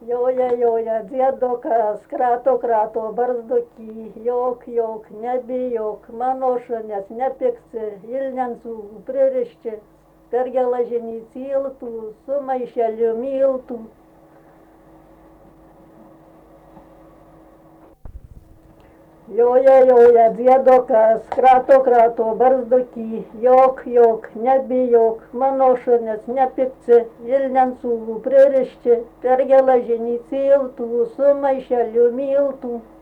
Joja, dziedokas, krato, barzdoky, jok, nebijok, mano šunes nepiksi, ilnensų pririšti, per geležinį tiltų, su maišeliu miltų. Joja, dziedokas, krato, barzdoky, jok, nebijok, mano šunes nepiksi, ilnensų pririšti, per geležinį tiltų, su maišeliu miltų.